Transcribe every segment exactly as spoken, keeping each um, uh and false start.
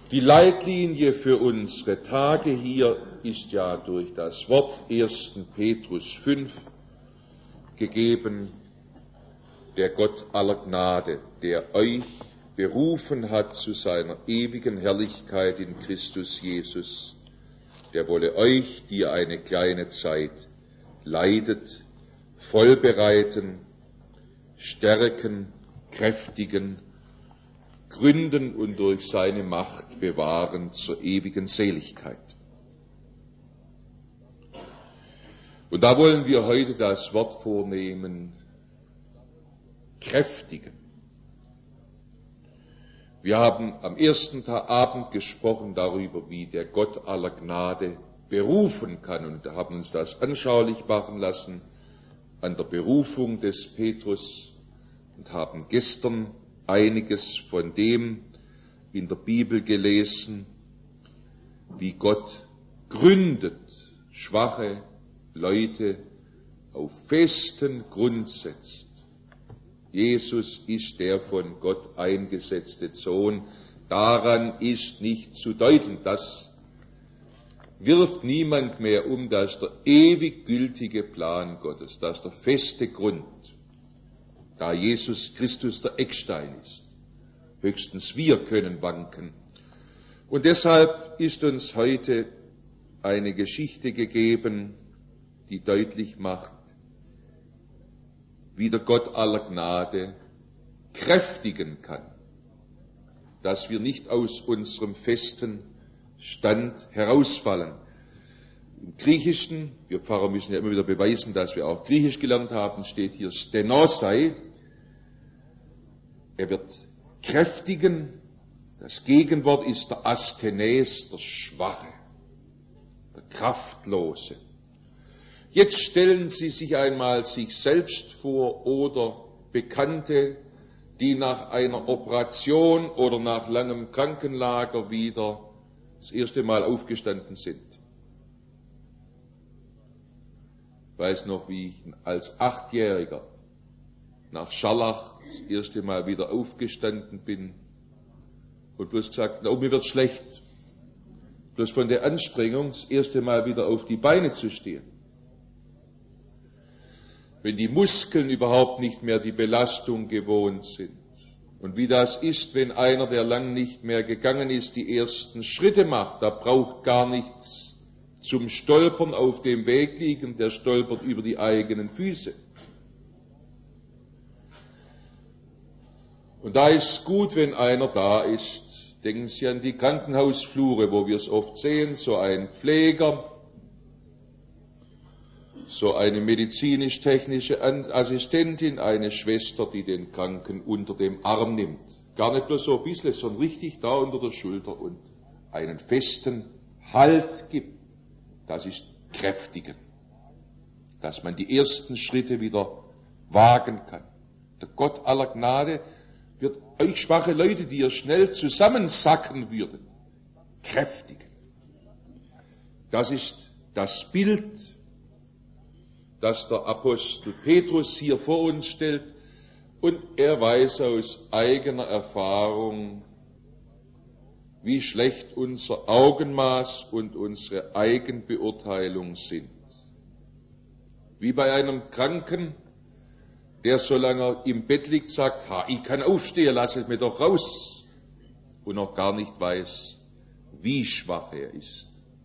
Die Leitlinie für unsere Tage hier ist ja durch das Wort ersten Petrus fünf gegeben, der Gott aller Gnade, der euch berufen hat zu seiner ewigen Herrlichkeit in Christus Jesus, der wolle euch, die ihr eine kleine Zeit leidet, vollbereiten, stärken, kräftigen, gründen und durch seine Macht bewahren zur ewigen Seligkeit. Und da wollen wir heute das Wort vornehmen, kräftigen. Wir haben am ersten Abend gesprochen darüber, wie der Gott aller Gnade berufen kann und haben uns das anschaulich machen lassen an der Berufung des Petrus und haben gestern einiges von dem in der Bibel gelesen, wie Gott gründet schwache Leute auf festen Grund setzt. Jesus ist der von Gott eingesetzte Sohn. Daran ist nicht zu deuteln. Das wirft niemand mehr um. Das ist der ewig gültige Plan Gottes. Das ist der feste Grund. Da Jesus Christus der Eckstein ist. Höchstens wir können wanken. Und deshalb ist uns heute eine Geschichte gegeben, die deutlich macht, wie der Gott aller Gnade kräftigen kann, dass wir nicht aus unserem festen Stand herausfallen. Im Griechischen, wir Pfarrer müssen ja immer wieder beweisen, dass wir auch Griechisch gelernt haben, steht hier Stenosai. Er wird kräftigen. Das Gegenwort ist der Asthenes, der Schwache, der Kraftlose. Jetzt stellen Sie sich einmal sich selbst vor oder Bekannte, die nach einer Operation oder nach langem Krankenlager wieder das erste Mal aufgestanden sind. Ich weiß noch, wie ich als Achtjähriger nach Scharlach das erste Mal wieder aufgestanden bin und bloß gesagt, oh, mir wird schlecht. Bloß von der Anstrengung, das erste Mal wieder auf die Beine zu stehen. Wenn die Muskeln überhaupt nicht mehr die Belastung gewohnt sind. Und wie das ist, wenn einer, der lang nicht mehr gegangen ist, die ersten Schritte macht, da braucht gar nichts zum Stolpern auf dem Weg liegen, der stolpert über die eigenen Füße. Und da ist es gut, wenn einer da ist. Denken Sie an die Krankenhausflure, wo wir es oft sehen, so ein Pfleger, so eine medizinisch-technische Assistentin, eine Schwester, die den Kranken unter dem Arm nimmt. Gar nicht bloß so ein bisschen, sondern richtig da unter der Schulter und einen festen Halt gibt. Das ist kräftigen. Dass man die ersten Schritte wieder wagen kann. Der Gott aller Gnade wird euch schwache Leute, die ihr schnell zusammensacken würden, kräftigen. Das ist das Bild, das der Apostel Petrus hier vor uns stellt, und er weiß aus eigener Erfahrung, wie schlecht unser Augenmaß und unsere Eigenbeurteilung sind. Wie bei einem Kranken, der, solange er im Bett liegt, sagt, ha, ich kann aufstehen, lass es mir doch raus, und noch gar nicht weiß, wie schwach er ist.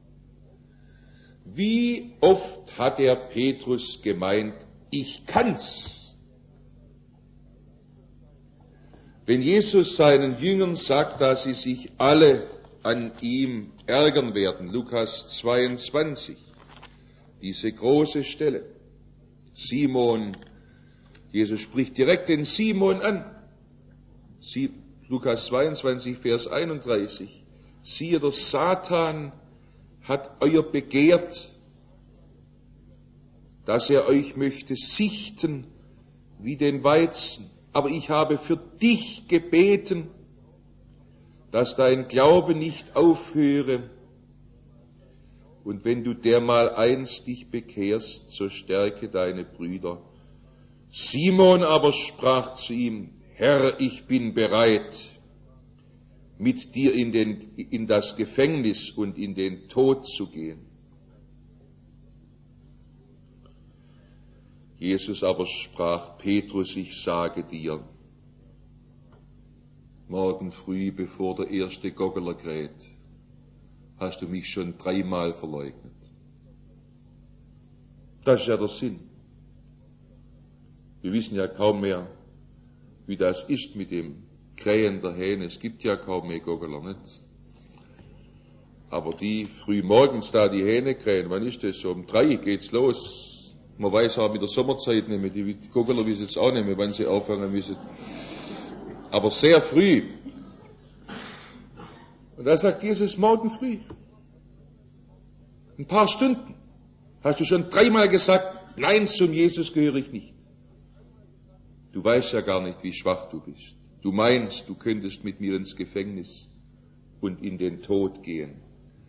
Wie oft hat der Petrus gemeint, ich kann's? Wenn Jesus seinen Jüngern sagt, dass sie sich alle an ihm ärgern werden, Lukas zweiundzwanzig, diese große Stelle, Simon, Jesus spricht direkt den Simon an, Sie, Lukas zweiundzwanzig, Vers einunddreißig, siehe, der Satan hat euer begehrt, dass er euch möchte sichten wie den Weizen. Aber ich habe für dich gebeten, dass dein Glaube nicht aufhöre. Und wenn du dermal einst dich bekehrst, so stärke deine Brüder. Simon aber sprach zu ihm, Herr, ich bin bereit, mit dir in, den, in das Gefängnis und in den Tod zu gehen. Jesus aber sprach: Petrus, ich sage dir, morgen früh, bevor der erste Goggeler kräht, hast du mich schon dreimal verleugnet. Das ist ja der Sinn. Wir wissen ja kaum mehr, wie das ist mit dem Krähen der Hähne. Es gibt ja kaum mehr Goggeler, nicht? Aber die früh morgens da die Hähne krähen, wann ist das? So um drei geht's los. Man weiß auch mit der Sommerzeit nicht mehr, die Goggeler wissen jetzt auch nicht mehr, wann sie aufhören müssen. Aber sehr früh. Und da sagt Jesus, morgen früh. Ein paar Stunden. Hast du schon dreimal gesagt, nein, zum Jesus gehöre ich nicht. Du weißt ja gar nicht, wie schwach du bist. Du meinst, du könntest mit mir ins Gefängnis und in den Tod gehen.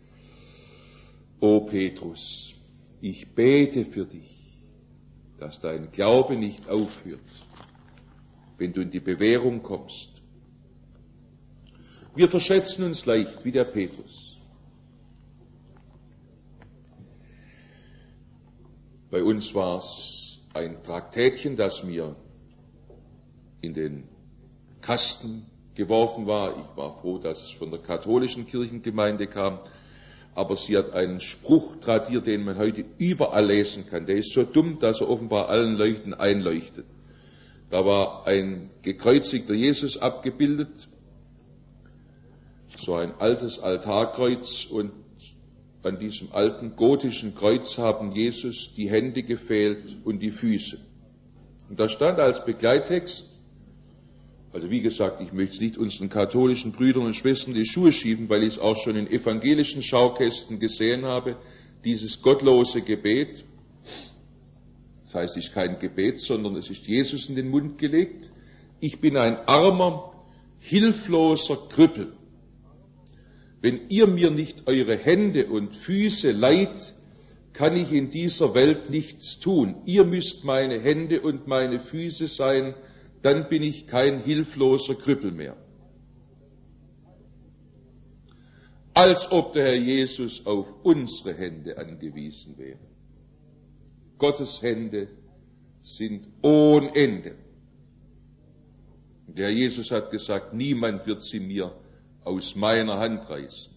O Petrus, ich bete für dich, dass dein Glaube nicht aufhört, wenn du in die Bewährung kommst. Wir verschätzen uns leicht, wie der Petrus. Bei uns war es ein Traktätchen, das mir in den Kasten geworfen war. Ich war froh, dass es von der katholischen Kirchengemeinde kam. Aber sie hat einen Spruch tradiert, den man heute überall lesen kann. Der ist so dumm, dass er offenbar allen Leuten einleuchtet. Da war ein gekreuzigter Jesus abgebildet, so ein altes Altarkreuz, und an diesem alten gotischen Kreuz haben Jesus die Hände gefehlt und die Füße. Und da stand als Begleittext, also wie gesagt, ich möchte es nicht unseren katholischen Brüdern und Schwestern die Schuhe schieben, weil ich es auch schon in evangelischen Schaukästen gesehen habe, dieses gottlose Gebet. Das heißt, es ist kein Gebet, sondern es ist Jesus in den Mund gelegt. Ich bin ein armer, hilfloser Krüppel. Wenn ihr mir nicht eure Hände und Füße leiht, kann ich in dieser Welt nichts tun. Ihr müsst meine Hände und meine Füße sein, dann bin ich kein hilfloser Krüppel mehr. Als ob der Herr Jesus auf unsere Hände angewiesen wäre. Gottes Hände sind ohne Ende. Der Herr Jesus hat gesagt, niemand wird sie mir aus meiner Hand reißen.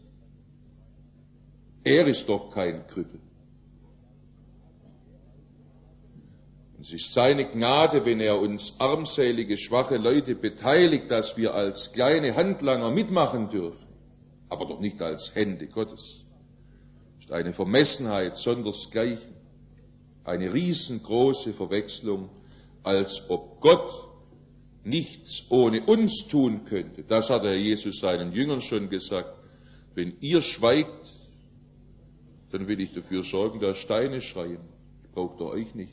Er ist doch kein Krüppel. Es ist seine Gnade, wenn er uns armselige, schwache Leute beteiligt, dass wir als kleine Handlanger mitmachen dürfen, aber doch nicht als Hände Gottes. Es ist eine Vermessenheit sondersgleichen, eine riesengroße Verwechslung, als ob Gott nichts ohne uns tun könnte. Das hat der Herr Jesus seinen Jüngern schon gesagt. Wenn ihr schweigt, dann will ich dafür sorgen, dass Steine schreien. Ich brauche doch euch nicht.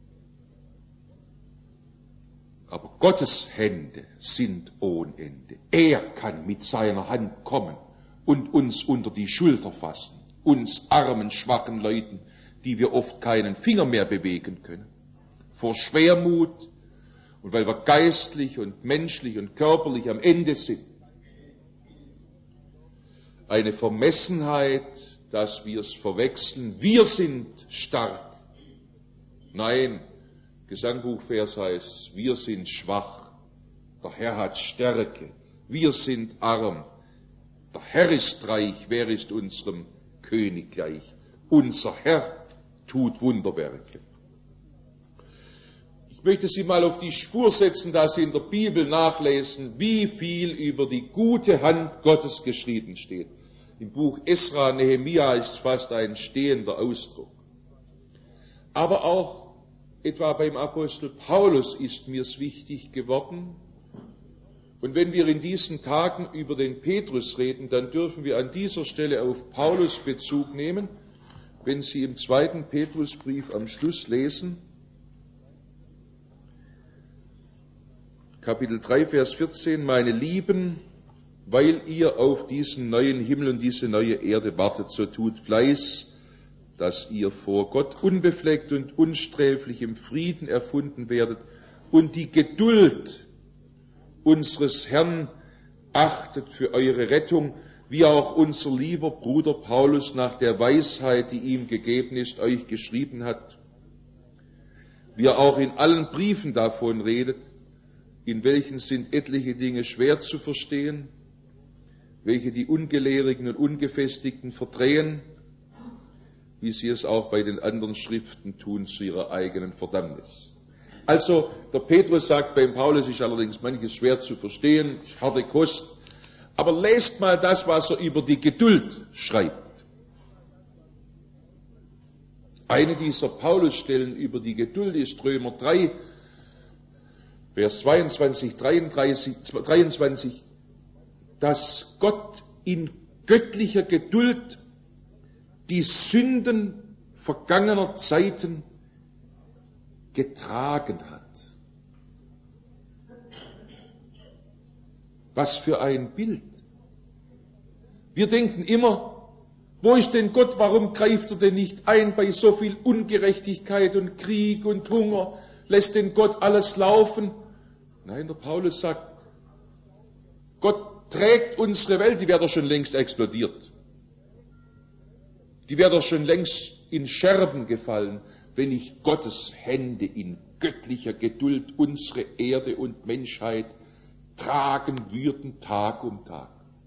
Aber Gottes Hände sind ohne Ende. Er kann mit seiner Hand kommen und uns unter die Schulter fassen, uns armen, schwachen Leuten, die wir oft keinen Finger mehr bewegen können, vor Schwermut und weil wir geistlich und menschlich und körperlich am Ende sind. Eine Vermessenheit, dass wir es verwechseln. Wir sind stark. Nein, Gesangbuchvers heißt, wir sind schwach, der Herr hat Stärke, wir sind arm, der Herr ist reich, wer ist unserem König gleich? Unser Herr tut Wunderwerke. Ich möchte Sie mal auf die Spur setzen, dass Sie in der Bibel nachlesen, wie viel über die gute Hand Gottes geschrieben steht. Im Buch Esra, Nehemia ist fast ein stehender Ausdruck. Aber auch etwa beim Apostel Paulus ist mir's wichtig geworden. Und wenn wir in diesen Tagen über den Petrus reden, dann dürfen wir an dieser Stelle auf Paulus Bezug nehmen. Wenn Sie im zweiten Petrusbrief am Schluss lesen, Kapitel drei, Vers vierzehn, meine Lieben, weil ihr auf diesen neuen Himmel und diese neue Erde wartet, so tut Fleiß, dass ihr vor Gott unbefleckt und unsträflich im Frieden erfunden werdet und die Geduld unseres Herrn achtet für eure Rettung, wie auch unser lieber Bruder Paulus nach der Weisheit, die ihm gegeben ist, euch geschrieben hat, wie er auch in allen Briefen davon redet, in welchen sind etliche Dinge schwer zu verstehen, welche die Ungelehrigen und Ungefestigten verdrehen, wie sie es auch bei den anderen Schriften tun zu ihrer eigenen Verdammnis. Also, der Petrus sagt, beim Paulus ist allerdings manches schwer zu verstehen, harte Kost, aber lest mal das, was er über die Geduld schreibt. Eine dieser Paulusstellen über die Geduld ist Römer drei, Vers zweiundzwanzig, dreiunddreißig, dreiundzwanzig, dass Gott in göttlicher Geduld die Sünden vergangener Zeiten getragen hat. Was für ein Bild. Wir denken immer, wo ist denn Gott, warum greift er denn nicht ein bei so viel Ungerechtigkeit und Krieg und Hunger, lässt denn Gott alles laufen? Nein, der Paulus sagt, Gott trägt unsere Welt, die wäre doch schon längst explodiert. Die wäre doch schon längst in Scherben gefallen, wenn nicht Gottes Hände in göttlicher Geduld unsere Erde und Menschheit tragen würden Tag um Tag.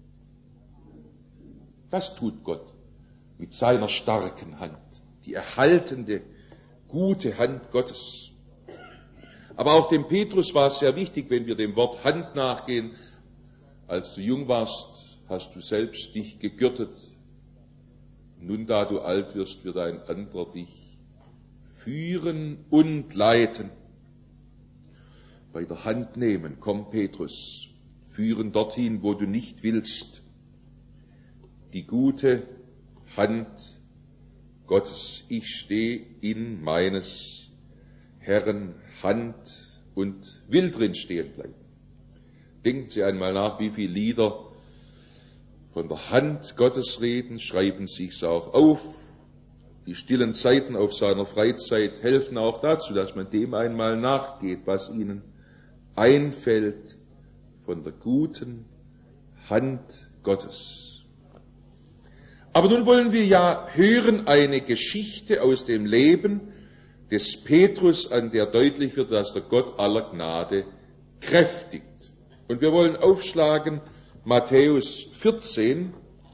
Das tut Gott mit seiner starken Hand, die erhaltende, gute Hand Gottes. Aber auch dem Petrus war es sehr wichtig, wenn wir dem Wort Hand nachgehen. Als du jung warst, hast du selbst dich gegürtet. Nun, da du alt wirst, wird ein anderer dich führen und leiten. Bei der Hand nehmen, komm Petrus, führen dorthin, wo du nicht willst. Die gute Hand Gottes. Ich stehe in meines Herrn Hand und will drin stehen bleiben. Denken Sie einmal nach, wie viele Lieder von der Hand Gottes reden, schreiben sich's auch auf. Die stillen Zeiten auf seiner Freizeit helfen auch dazu, dass man dem einmal nachgeht, was ihnen einfällt von der guten Hand Gottes. Aber nun wollen wir ja hören eine Geschichte aus dem Leben des Petrus, an der deutlich wird, dass der Gott aller Gnade kräftigt. Und wir wollen aufschlagen Matthäus vierzehn,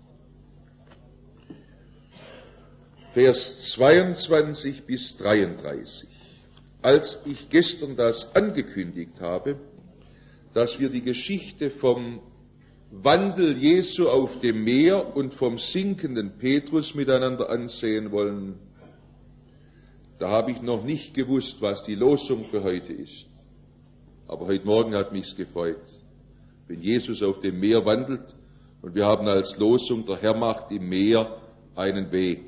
Vers zweiundzwanzig bis dreiunddreißig. Als ich gestern das angekündigt habe, dass wir die Geschichte vom Wandel Jesu auf dem Meer und vom sinkenden Petrus miteinander ansehen wollen, da habe ich noch nicht gewusst, was die Losung für heute ist. Aber heute Morgen hat mich's gefreut, wenn Jesus auf dem Meer wandelt und wir haben als Losung, der Herr macht im Meer einen Weg.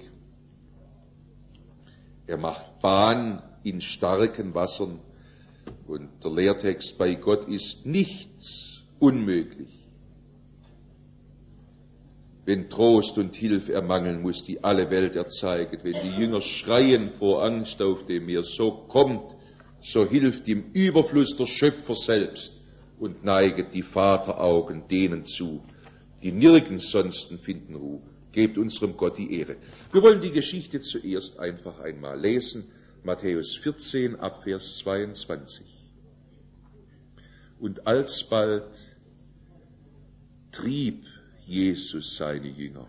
Er macht Bahn in starken Wassern und der Lehrtext, bei Gott ist nichts unmöglich. Wenn Trost und Hilfe ermangeln muss, die alle Welt erzeiget, wenn die Jünger schreien vor Angst auf dem Meer, so kommt, so hilft im Überfluss der Schöpfer selbst und neiget die Vateraugen denen zu, die nirgends sonsten finden Ruhe. Gebt unserem Gott die Ehre. Wir wollen die Geschichte zuerst einfach einmal lesen. Matthäus vierzehn, ab Vers zweiundzwanzig. Und alsbald trieb Jesus seine Jünger,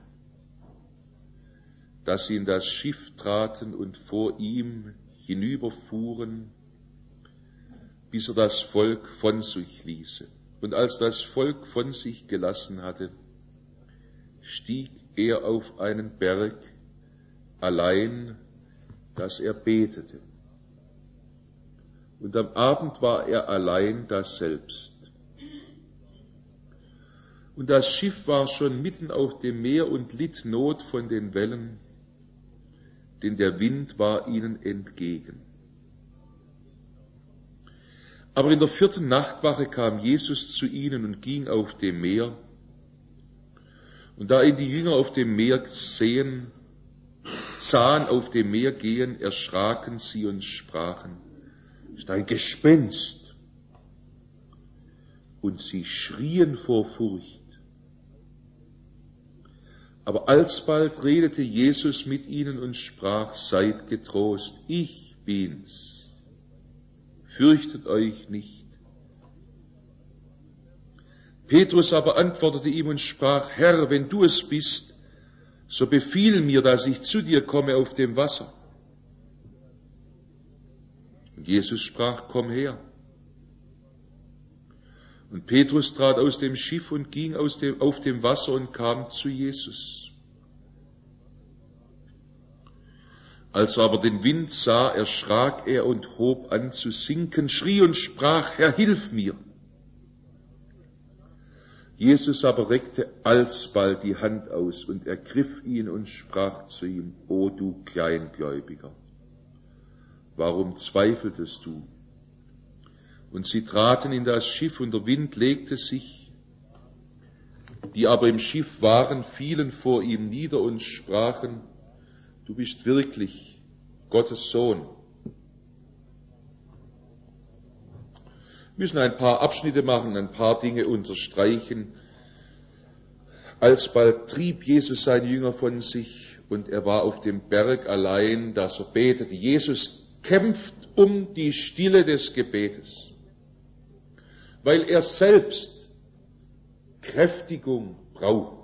dass sie in das Schiff traten und vor ihm hinüberfuhren, bis er das Volk von sich ließe. Und als das Volk von sich gelassen hatte, stieg er auf einen Berg allein, dass er betete. Und am Abend war er allein daselbst. Und das Schiff war schon mitten auf dem Meer und litt Not von den Wellen, denn der Wind war ihnen entgegen. Aber in der vierten Nachtwache kam Jesus zu ihnen und ging auf dem Meer. Und da ihn die Jünger auf dem Meer sehen, sahen auf dem Meer gehen, erschraken sie und sprachen, ist ein Gespenst. und sie schrien vor Furcht. Aber alsbald redete Jesus mit ihnen und sprach: Seid getrost, ich bin's, fürchtet euch nicht. Petrus aber antwortete ihm und sprach: Herr, wenn du es bist, so befiehl mir, dass ich zu dir komme auf dem Wasser. Und Jesus sprach: Komm her. Und Petrus trat aus dem Schiff und ging aus dem, auf dem Wasser und kam zu Jesus. Als er aber den Wind sah, erschrak er und hob an zu sinken, schrie und sprach: Herr, hilf mir. Jesus aber reckte alsbald die Hand aus und ergriff ihn und sprach zu ihm: O du Kleingläubiger, warum zweifeltest du? Und sie traten in das Schiff, und der Wind legte sich. Die aber im Schiff waren, fielen vor ihm nieder und sprachen: Du bist wirklich Gottes Sohn. Wir müssen ein paar Abschnitte machen, ein paar Dinge unterstreichen. Alsbald trieb Jesus seine Jünger von sich, und er war auf dem Berg allein, dass er betete. Jesus kämpft um die Stille des Gebetes, weil er selbst Kräftigung braucht.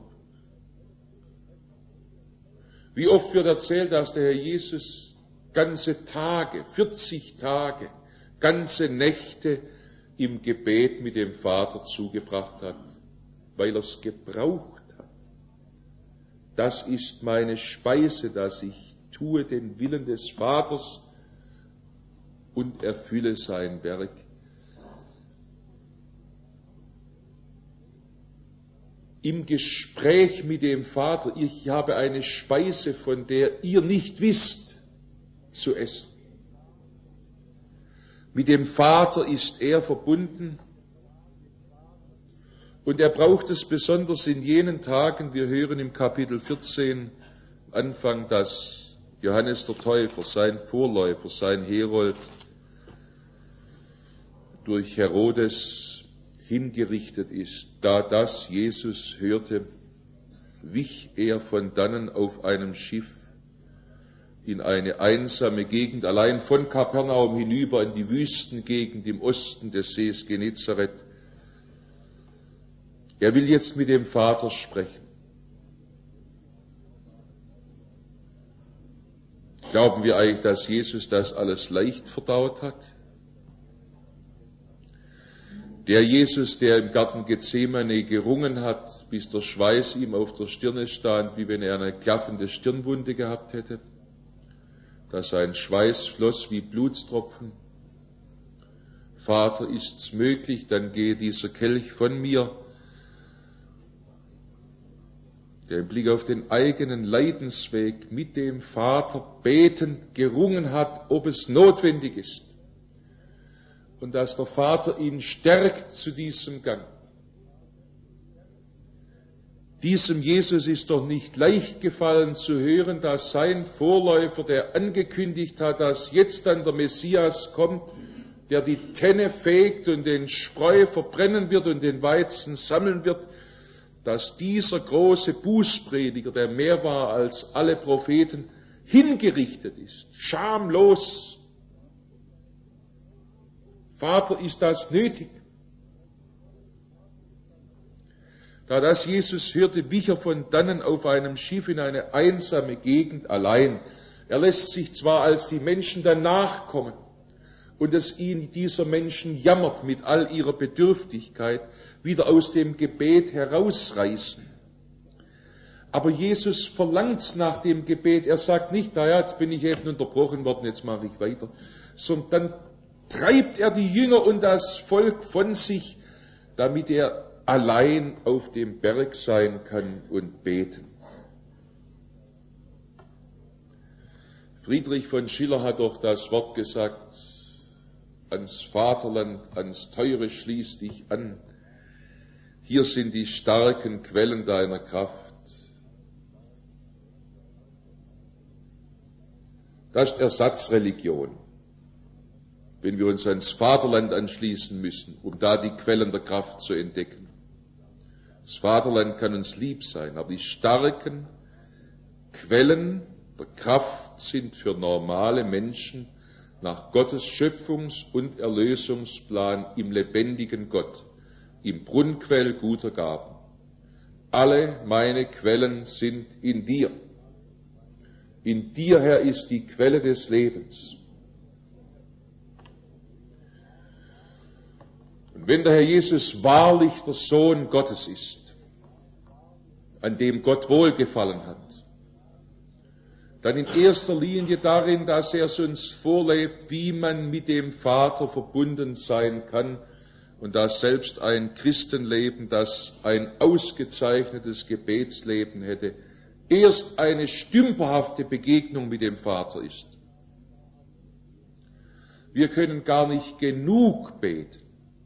Wie oft wird erzählt, dass der Herr Jesus ganze Tage, vierzig Tage, ganze Nächte im Gebet mit dem Vater zugebracht hat, weil er es gebraucht hat. Das ist meine Speise, dass ich tue den Willen des Vaters und erfülle sein Werk. Im Gespräch mit dem Vater: Ich habe eine Speise, von der ihr nicht wisst, zu essen. Mit dem Vater ist er verbunden, und er braucht es besonders in jenen Tagen. Wir hören im Kapitel vierzehn Anfang, dass Johannes der Täufer, sein Vorläufer, sein Herold, durch Herodes hingerichtet ist. Da das Jesus hörte, wich er von dannen auf einem Schiff in eine einsame Gegend, allein von Kapernaum hinüber in die Wüstengegend im Osten des Sees Genezareth. Er will jetzt mit dem Vater sprechen. Glauben wir eigentlich, dass Jesus das alles leicht verdaut hat? Der Jesus, der im Garten Gethsemane gerungen hat, bis der Schweiß ihm auf der Stirne stand, wie wenn er eine klaffende Stirnwunde gehabt hätte, dass sein Schweiß floss wie Blutstropfen. Vater, ist's möglich, dann gehe dieser Kelch von mir. Der im Blick auf den eigenen Leidensweg mit dem Vater betend gerungen hat, ob es notwendig ist. Und dass der Vater ihn stärkt zu diesem Gang. Diesem Jesus ist doch nicht leicht gefallen zu hören, dass sein Vorläufer, der angekündigt hat, dass jetzt dann der Messias kommt, der die Tenne fegt und den Spreu verbrennen wird und den Weizen sammeln wird, dass dieser große Bußprediger, der mehr war als alle Propheten, hingerichtet ist, schamlos. Vater, ist das nötig? Da das Jesus hörte, wich er von dannen auf einem Schiff in eine einsame Gegend allein. Er lässt sich zwar, als die Menschen danach kommen und es ihn dieser Menschen jammert mit all ihrer Bedürftigkeit, wieder aus dem Gebet herausreißen. Aber Jesus verlangt nach dem Gebet. Er sagt nicht, naja, jetzt bin ich eben unterbrochen worden, jetzt mache ich weiter, sondern dann treibt er die Jünger und das Volk von sich, damit er allein auf dem Berg sein kann und beten. Friedrich von Schiller hat doch das Wort gesagt: Ans Vaterland, ans Teure schließ dich an. Hier sind die starken Quellen deiner Kraft. Das ist Ersatzreligion. wenn wir uns ans Vaterland anschließen müssen, um da die Quellen der Kraft zu entdecken. Das Vaterland kann uns lieb sein, aber die starken Quellen der Kraft sind für normale Menschen nach Gottes Schöpfungs- und Erlösungsplan im lebendigen Gott, im Brunnenquell guter Gaben. Alle meine Quellen sind in dir. In dir, Herr, ist die Quelle des Lebens. Und wenn der Herr Jesus wahrlich der Sohn Gottes ist, an dem Gott wohlgefallen hat, dann in erster Linie darin, dass er es uns vorlebt, wie man mit dem Vater verbunden sein kann und dass selbst ein Christenleben, das ein ausgezeichnetes Gebetsleben hätte, erst eine stümperhafte Begegnung mit dem Vater ist. Wir können gar nicht genug beten.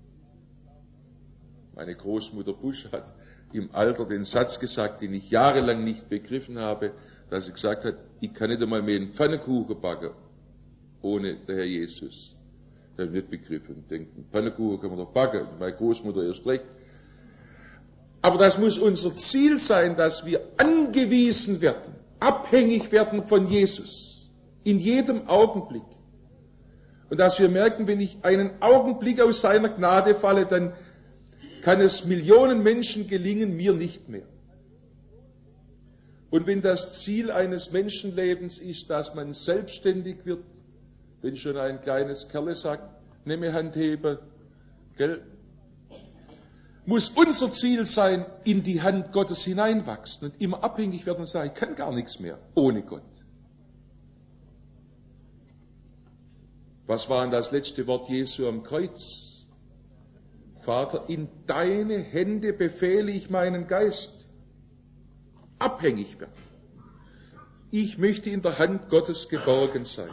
Meine Großmutter Busch hat im Alter den Satz gesagt, den ich jahrelang nicht begriffen habe, dass sie gesagt hat, ich kann nicht einmal mehr einen Pfannkuchen backen, ohne der Herr Jesus. Das habe ich nicht begriffen. Ich denke, einen Pfannkuchen kann man doch backen, meine Großmutter erst recht. Aber das muss unser Ziel sein, dass wir angewiesen werden, abhängig werden von Jesus, in jedem Augenblick. Und dass wir merken, wenn ich einen Augenblick aus seiner Gnade falle, dann kann es Millionen Menschen gelingen, mir nicht mehr. Und wenn das Ziel eines Menschenlebens ist, dass man selbstständig wird, wenn schon ein kleines Kerl sagt, nehme Handhebe, gell, muss unser Ziel sein, in die Hand Gottes hineinwachsen und immer abhängig werden und sagen, ich kann gar nichts mehr ohne Gott. Was war denn das letzte Wort Jesu am Kreuz? Vater, in deine Hände befehle ich meinen Geist. Abhängig werden. Ich möchte in der Hand Gottes geborgen sein.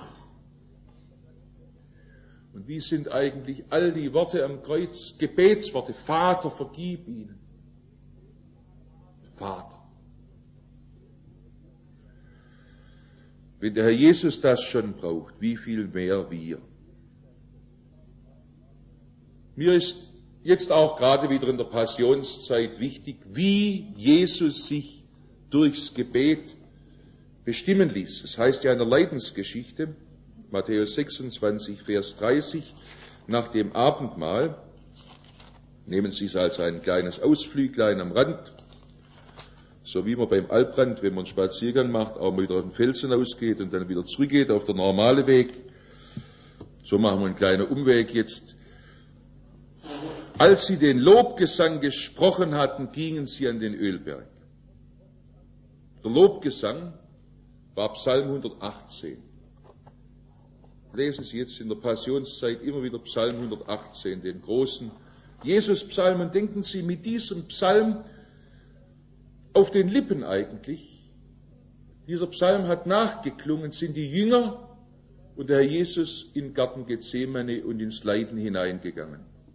Und wie sind eigentlich all die Worte am Kreuz, Gebetsworte? Vater, vergib ihnen. Vater. Wenn der Herr Jesus das schon braucht, wie viel mehr wir? Mir ist jetzt auch gerade wieder in der Passionszeit wichtig, wie Jesus sich durchs Gebet bestimmen ließ. Das heißt ja in der Leidensgeschichte, Matthäus sechsundzwanzig, Vers dreißig, nach dem Abendmahl, nehmen Sie es als ein kleines Ausflüglein am Rand, so wie man beim Alprand, wenn man einen Spaziergang macht, auch mal wieder auf den Felsen ausgeht und dann wieder zurückgeht auf der normale Weg. So machen wir einen kleinen Umweg jetzt. Als sie den Lobgesang gesprochen hatten, gingen sie an den Ölberg. Der Lobgesang war Psalm hundertachtzehn. Lesen Sie jetzt in der Passionszeit immer wieder Psalm hundertachtzehn, den großen Jesus-Psalm, und denken Sie mit diesem Psalm auf den Lippen eigentlich. Dieser Psalm hat nachgeklungen, sind die Jünger und der Herr Jesus in den Garten Gethsemane und ins Leiden hineingegangen.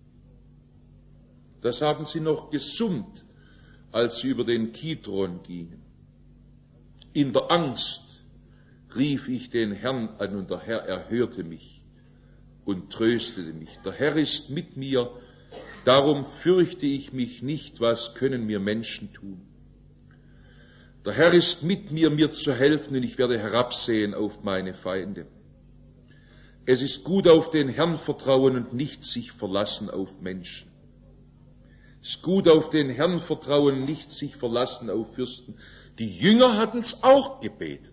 Das haben sie noch gesummt, als sie über den Kidron gingen. In der Angst rief ich den Herrn an und der Herr erhörte mich und tröstete mich. Der Herr ist mit mir, darum fürchte ich mich nicht, was können mir Menschen tun. Der Herr ist mit mir, mir zu helfen, und ich werde herabsehen auf meine Feinde. Es ist gut auf den Herrn vertrauen und nicht sich verlassen auf Menschen. Es ist gut auf den Herrn vertrauen, nicht sich verlassen auf Fürsten. Die Jünger hatten es auch gebetet.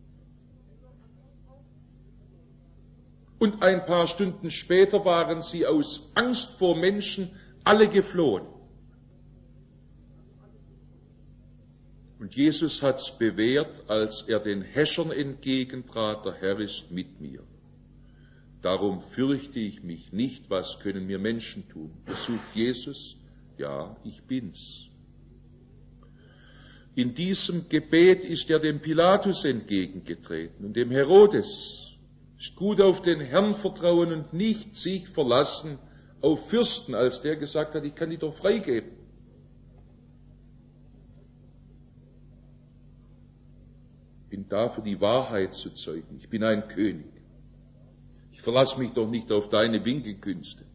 Und ein paar Stunden später waren sie aus Angst vor Menschen alle geflohen. Und Jesus hat es bewährt, als er den Häschern entgegentrat, der Herr ist mit mir. Darum fürchte ich mich nicht, was können mir Menschen tun. Besucht Jesus? Ja, ich bin's. In diesem Gebet ist er dem Pilatus entgegengetreten und dem Herodes. Ist gut auf den Herrn vertrauen und nicht sich verlassen auf Fürsten, als der gesagt hat, ich kann die doch freigeben. Ich bin da, für die Wahrheit zu zeugen. Ich bin ein König. Ich verlass mich doch nicht auf deine Winkelkünste.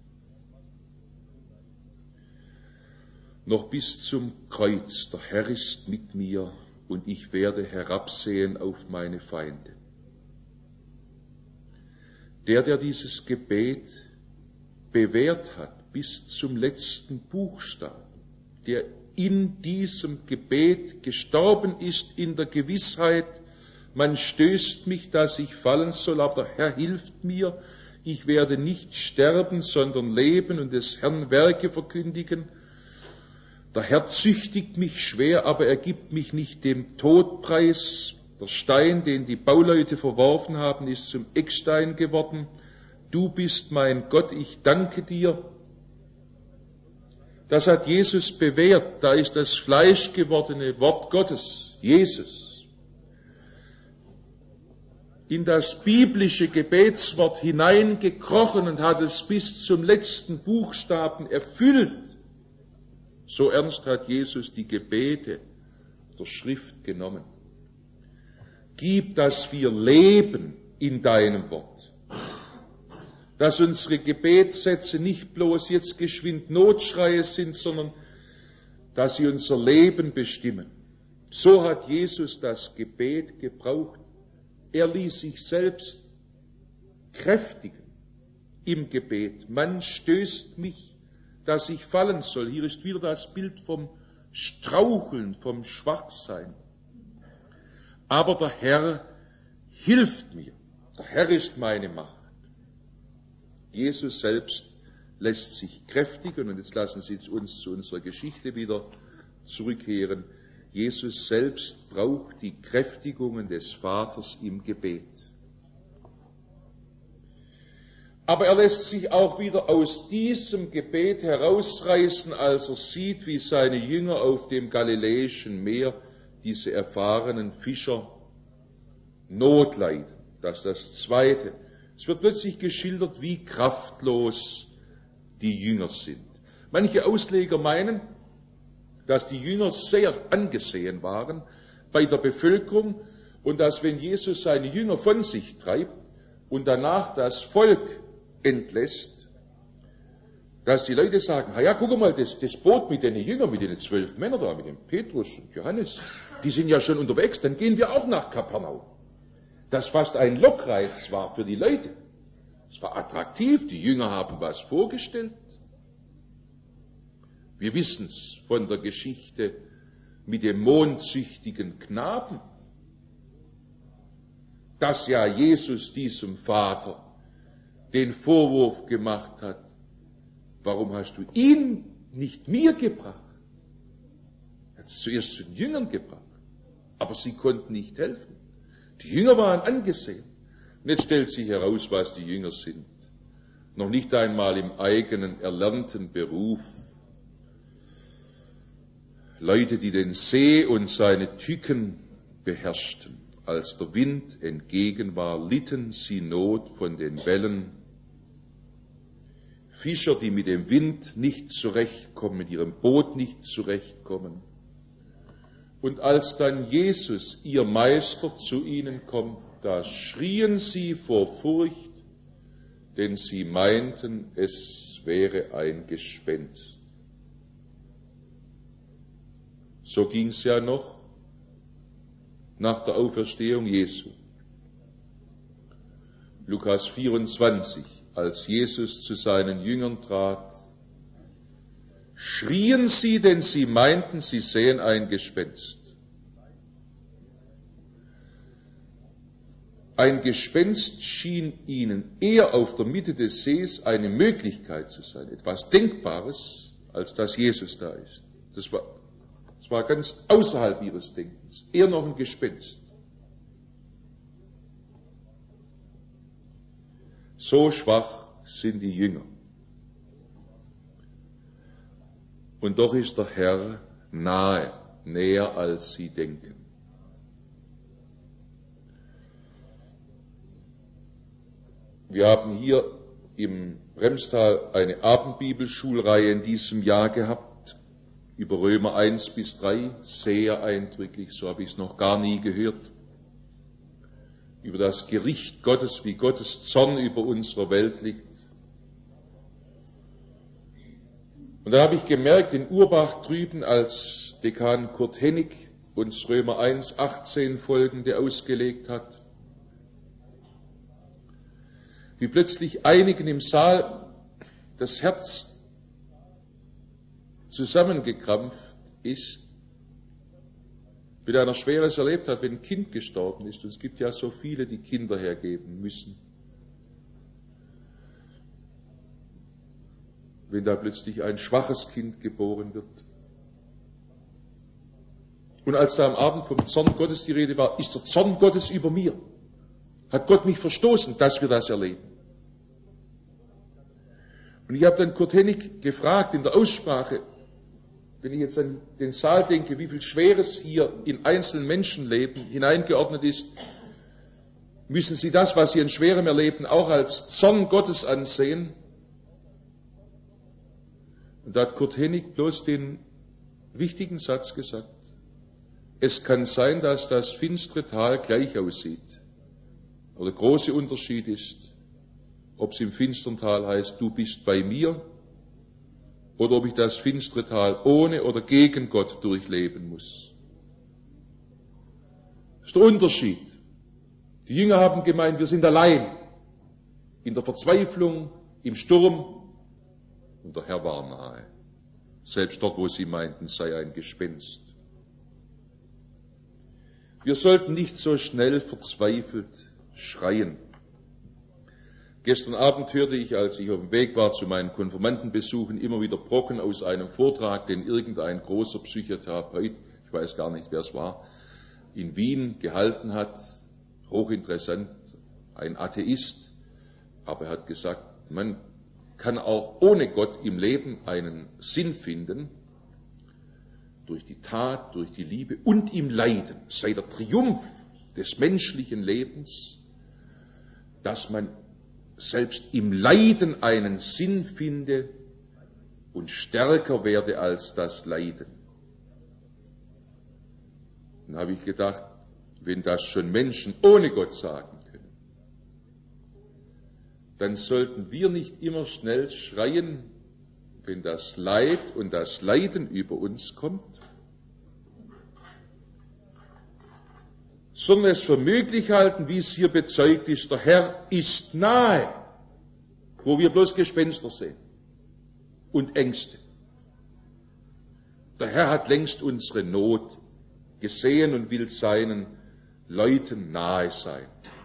Noch bis zum Kreuz, der Herr ist mit mir und ich werde herabsehen auf meine Feinde. Der, der dieses Gebet bewährt hat bis zum letzten Buchstaben, der in diesem Gebet gestorben ist in der Gewissheit, man stößt mich, dass ich fallen soll, aber der Herr hilft mir, ich werde nicht sterben, sondern leben und des Herrn Werke verkündigen. Der Herr züchtigt mich schwer, aber er gibt mich nicht dem Tod preis. Der Stein, den die Bauleute verworfen haben, ist zum Eckstein geworden. Du bist mein Gott, ich danke dir. Das hat Jesus bewährt. Da ist das fleischgewordene Wort Gottes, Jesus, in das biblische Gebetswort hineingekrochen und hat es bis zum letzten Buchstaben erfüllt. So ernst hat Jesus die Gebete der Schrift genommen. Gib, dass wir leben in deinem Wort. Dass unsere Gebetssätze nicht bloß jetzt geschwind Notschreie sind, sondern dass sie unser Leben bestimmen. So hat Jesus das Gebet gebraucht. Er ließ sich selbst kräftigen im Gebet. Man stößt mich, dass ich fallen soll. Hier ist wieder das Bild vom Straucheln, vom Schwachsein. Aber der Herr hilft mir. Der Herr ist meine Macht. Jesus selbst lässt sich kräftigen, und jetzt lassen Sie uns zu unserer Geschichte wieder zurückkehren. Jesus selbst braucht die Kräftigungen des Vaters im Gebet. Aber er lässt sich auch wieder aus diesem Gebet herausreißen, als er sieht, wie seine Jünger auf dem Galiläischen Meer, diese erfahrenen Fischer, Not leiden. Das ist das Zweite. Es wird plötzlich geschildert, wie kraftlos die Jünger sind. Manche Ausleger meinen, dass die Jünger sehr angesehen waren bei der Bevölkerung und dass, wenn Jesus seine Jünger von sich treibt und danach das Volk entlässt, dass die Leute sagen, ja, guck mal, das, das Boot mit den Jüngern, mit den zwölf Männern da, mit dem Petrus und Johannes, die sind ja schon unterwegs, dann gehen wir auch nach Kapernaum. Das fast ein Lockreiz war für die Leute. Es war attraktiv, die Jünger haben was vorgestellt. Wir wissen es von der Geschichte mit dem mondsüchtigen Knaben, dass ja Jesus diesem Vater den Vorwurf gemacht hat, warum hast du ihn nicht mir gebracht? Er hat es zuerst zu den Jüngern gebracht, aber sie konnten nicht helfen. Die Jünger waren angesehen. Und jetzt stellt sich heraus, was die Jünger sind. Noch nicht einmal im eigenen erlernten Beruf. Leute, die den See und seine Tücken beherrschten. Als der Wind entgegen war, litten sie Not von den Wellen. Fischer, die mit dem Wind nicht zurechtkommen, mit ihrem Boot nicht zurechtkommen. Und als dann Jesus, ihr Meister, zu ihnen kommt, da schrien sie vor Furcht, denn sie meinten, es wäre ein Gespenst. So ging's ja noch nach der Auferstehung Jesu. Lukas vierundzwanzig, als Jesus zu seinen Jüngern trat, schrien sie, denn sie meinten, sie sähen ein Gespenst. Ein Gespenst schien ihnen eher auf der Mitte des Sees eine Möglichkeit zu sein, etwas Denkbares, als dass Jesus da ist. Das war, das war ganz außerhalb ihres Denkens, eher noch ein Gespenst. So schwach sind die Jünger. Und doch ist der Herr nahe, näher als sie denken. Wir haben hier im Remstal eine Abendbibelschulreihe in diesem Jahr gehabt, über Römer eins bis drei, sehr eindrücklich, so habe ich es noch gar nie gehört. über das Gericht Gottes, wie Gottes Zorn über unserer Welt liegt. Und da habe ich gemerkt, in Urbach drüben, als Dekan Kurt Hennig uns Römer eins, achtzehn folgende ausgelegt hat, wie plötzlich einigen im Saal das Herz zusammengekrampft ist, wenn einer Schweres erlebt hat, wenn ein Kind gestorben ist. Und es gibt ja so viele, die Kinder hergeben müssen. Wenn da plötzlich ein schwaches Kind geboren wird. Und als da am Abend vom Zorn Gottes die Rede war, ist der Zorn Gottes über mir. Hat Gott mich verstoßen, dass wir das erleben. Und ich habe dann Kurt Hennig gefragt in der Aussprache, wenn ich jetzt an den Saal denke, wie viel Schweres hier in einzelnen Menschenleben hineingeordnet ist, müssen Sie das, was Sie in Schwerem erleben, auch als Zorn Gottes ansehen? Und da hat Kurt Hennig bloß den wichtigen Satz gesagt: Es kann sein, dass das finstere Tal gleich aussieht. Aber der große Unterschied ist, ob es im finsteren Tal heißt, du bist bei mir, oder ob ich das finstere Tal ohne oder gegen Gott durchleben muss. Das ist der Unterschied. Die Jünger haben gemeint, wir sind allein, in der Verzweiflung, im Sturm, und der Herr war nahe. Selbst dort, wo sie meinten, sei ein Gespenst. Wir sollten nicht so schnell verzweifelt schreien. Gestern Abend hörte ich, als ich auf dem Weg war zu meinen Konfirmandenbesuchen, immer wieder Brocken aus einem Vortrag, den irgendein großer Psychotherapeut, ich weiß gar nicht, wer es war, in Wien gehalten hat. Hochinteressant, ein Atheist, aber er hat gesagt, man kann auch ohne Gott im Leben einen Sinn finden, durch die Tat, durch die Liebe und im Leiden, sei der Triumph des menschlichen Lebens, dass man selbst im Leiden einen Sinn finde und stärker werde als das Leiden. Dann habe ich gedacht, wenn das schon Menschen ohne Gott sagen können, dann sollten wir nicht immer schnell schreien, wenn das Leid und das Leiden über uns kommt, sondern es für möglich halten, wie es hier bezeugt ist, der Herr ist nahe, wo wir bloß Gespenster sehen und Ängste. Der Herr hat längst unsere Not gesehen und will seinen Leuten nahe sein.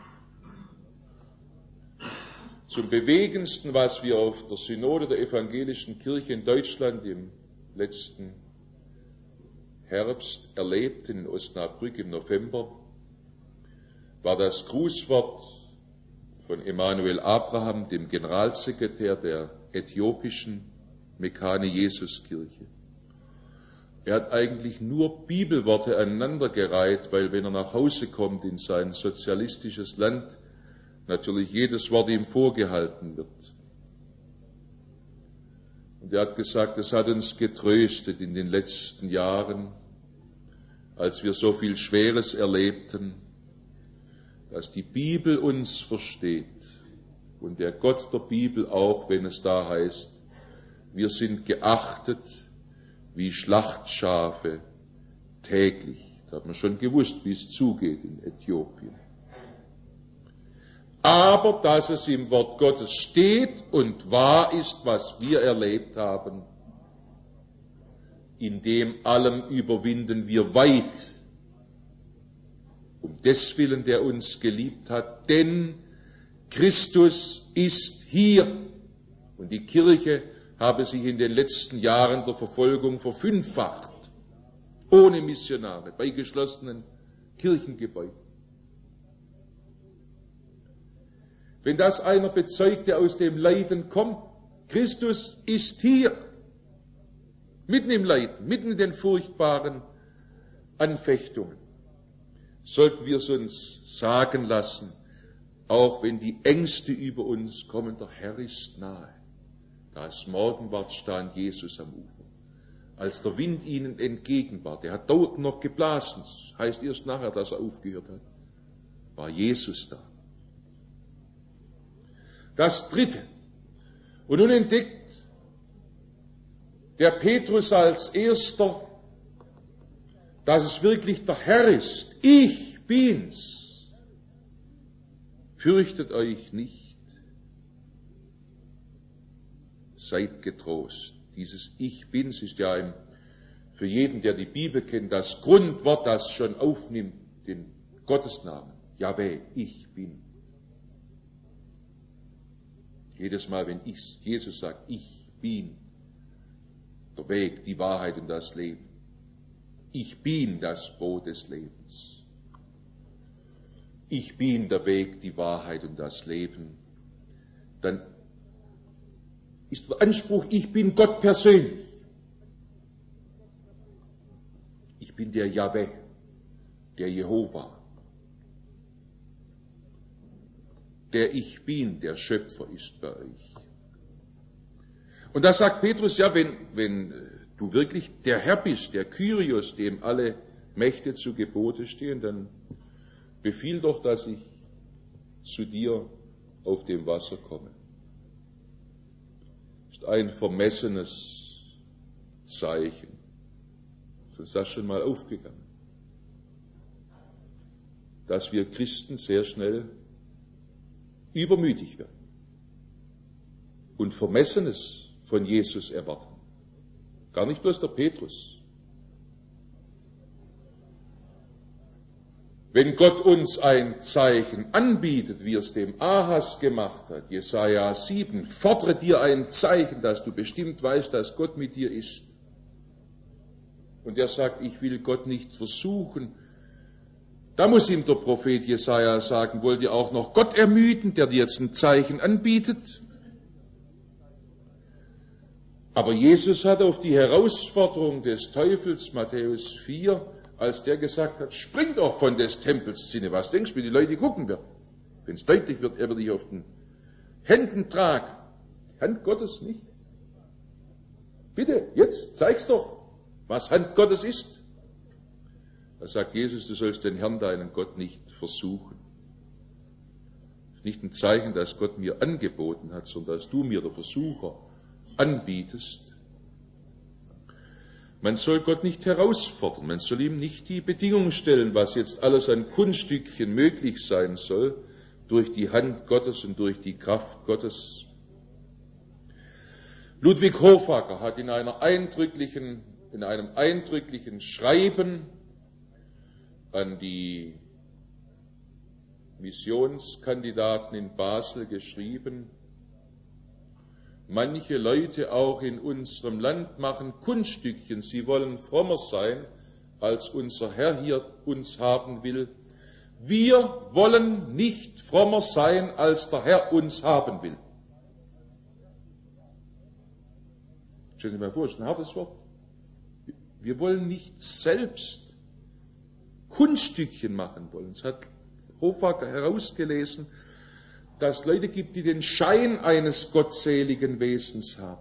Zum Bewegendsten, was wir auf der Synode der Evangelischen Kirche in Deutschland im letzten Herbst erlebten, in Osnabrück im November, war das Grußwort von Emanuel Abraham, dem Generalsekretär der äthiopischen Mekane Jesuskirche. Er hat eigentlich nur Bibelworte aneinandergereiht, weil wenn er nach Hause kommt in sein sozialistisches Land, natürlich jedes Wort ihm vorgehalten wird. Und er hat gesagt, es hat uns getröstet in den letzten Jahren, als wir so viel Schweres erlebten, dass die Bibel uns versteht und der Gott der Bibel auch, wenn es da heißt, wir sind geachtet wie Schlachtschafe täglich. Da hat man schon gewusst, wie es zugeht in Äthiopien. Aber dass es im Wort Gottes steht und wahr ist, was wir erlebt haben, in dem allem überwinden wir weit, um des Willen, der uns geliebt hat, denn Christus ist hier. Und die Kirche habe sich in den letzten Jahren der Verfolgung verfünffacht, ohne Missionare, bei geschlossenen Kirchengebäuden. Wenn das einer bezeugt, der aus dem Leiden kommt, Christus ist hier, mitten im Leiden, mitten in den furchtbaren Anfechtungen, sollten wir es uns sagen lassen, auch wenn die Ängste über uns kommen, der Herr ist nahe. Da es Morgen ward, stand Jesus am Ufer. Als der Wind ihnen entgegen war, der hat dort noch geblasen, heißt erst nachher, dass er aufgehört hat. war Jesus da. Das Dritte. Und nun entdeckt der Petrus als Erster, dass es wirklich der Herr ist. Ich bin's. Fürchtet euch nicht. Seid getrost. Dieses Ich bin's ist ja ein, für jeden, der die Bibel kennt, das Grundwort, das schon aufnimmt den Gottesnamen. Jahwe, ich bin. Jedes Mal, wenn ich, Jesus sagt, ich bin der Weg, die Wahrheit und das Leben. Ich bin das Brot des Lebens. Ich bin der Weg, die Wahrheit und das Leben. Dann ist der Anspruch, ich bin Gott persönlich. Ich bin der Jahwe, der Jehova. Der Ich bin, der Schöpfer ist bei euch. Und da sagt Petrus, ja, wenn, wenn du wirklich der Herr bist, der Kyrios, dem alle Mächte zu Gebote stehen, dann befiehl doch, dass ich zu dir auf dem Wasser komme. Das ist ein vermessenes Zeichen. Ist uns das schon mal aufgegangen? Dass wir Christen sehr schnell übermütig werden und Vermessenes von Jesus erwarten. Gar nicht bloß der Petrus. Wenn Gott uns ein Zeichen anbietet, wie es dem Ahas gemacht hat, Jesaja sieben, fordere dir ein Zeichen, dass du bestimmt weißt, dass Gott mit dir ist. Und er sagt, ich will Gott nicht versuchen. Da muss ihm der Prophet Jesaja sagen, wollt ihr auch noch Gott ermüden, der dir jetzt ein Zeichen anbietet? Aber Jesus hat auf die Herausforderung des Teufels, Matthäus vier, als der gesagt hat, spring doch von des Tempels Zinne. Was denkst du, wie die Leute gucken werden? Wenn es deutlich wird, er wird dich auf den Händen tragen. Hand Gottes nicht. Bitte, jetzt, zeig's doch, was Hand Gottes ist. Da sagt Jesus, du sollst den Herrn, deinen Gott, nicht versuchen. Das ist nicht ein Zeichen, das Gott mir angeboten hat, sondern dass du mir, der Versucher, anbietest. Man soll Gott nicht herausfordern, man soll ihm nicht die Bedingungen stellen, was jetzt alles an Kunststückchen möglich sein soll, durch die Hand Gottes und durch die Kraft Gottes. Ludwig Hofacker hat in, einer eindrücklichen, in einem eindrücklichen Schreiben an die Missionskandidaten in Basel geschrieben, manche Leute auch in unserem Land machen Kunststückchen, sie wollen frommer sein, als unser Herr hier uns haben will. Wir wollen nicht frommer sein, als der Herr uns haben will. Stellen Sie sich mal vor, das ist ein hartes Wort. Wir wollen nicht selbst Kunststückchen machen wollen. Es hat Hofacker herausgelesen, dass es Leute gibt, die den Schein eines gottseligen Wesens haben.